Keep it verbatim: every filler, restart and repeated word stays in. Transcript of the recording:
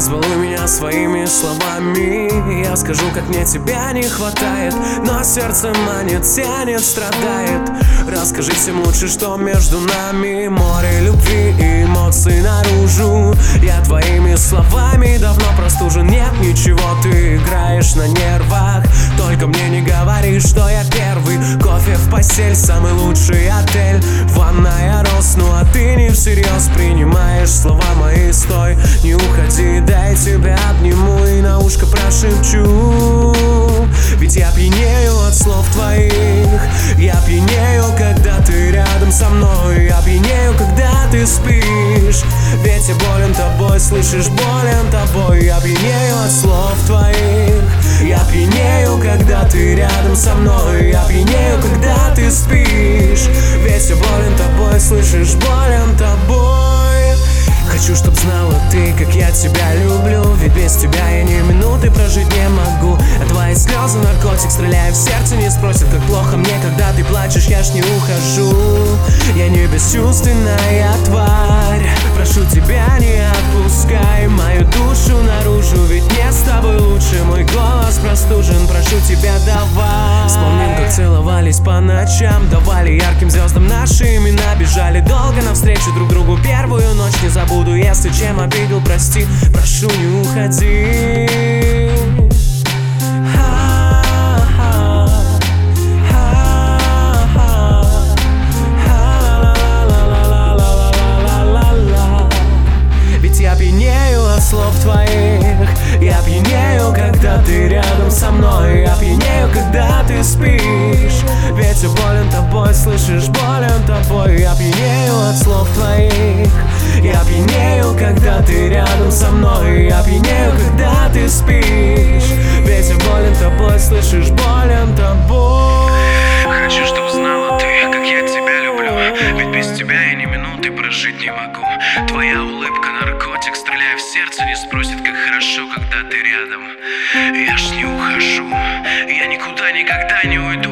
Разбалуй меня своими словами, я скажу, как мне тебя не хватает, но сердце манит, тянет, страдает. Расскажи всем лучше, что между нами море любви и эмоций наружу. Я твоими словами давно простужен, нет ничего, ты играешь на нервах. Только мне не говори, что я первый. Кофе в постель, самый лучший отель, ванная роз, ну а ты не всерьез принимаешь слова мои. Стой, не уходи, дай тебя обниму и на ушко прошепчу. Ведь я пьянею от слов твоих, я пьянею, когда ты рядом со мной, я пьянею, когда ты спишь. Ведь я болен тобой, слышишь, болен тобой. Я пьянею от слов твоих, я пьянею, когда ты рядом со мной, я пьянею, когда ты спишь. Ведь я болен тобой, слышишь, болен тобой. Хочу, чтоб знала ты, как я тебя люблю, ведь без тебя я ни минуты прожить не могу. А твои слезы наркотик, стреляя в сердце, не спросят, как плохо мне, когда ты плачешь, я ж не ухожу. Я не бесчувственная тварь, прошу тебя, не отпускай мою душу наружу, ведь мне с тобой лучше, мой голос простужен, прошу тебя, давай. Вспомним, как целовались по ночам, давали ярким звездам наши имена, бежали долго навстречу друг другу, первую ночь не забуду. Если чем обидел, прости, прошу, не уходи. Ведь я пьянею от слов твоих, я пьянею, когда ты рядом со мной, я пьянею, когда ты спишь. Ведь я болен тобой, слышишь, болен тобой. Я пьянею от слов твоих, я пьянею, когда ты рядом со мной, я пьянею, когда ты спишь. Ведь я болен тобой, слышишь, болен тобой. Хочу, чтоб знала ты, как я тебя люблю, ведь без тебя я ни минуты прожить не могу. Твоя улыбка наркотик, стреляя в сердце, не спросит, как хорошо, когда ты рядом. Я ж не ухожу, я никуда никогда не уйду.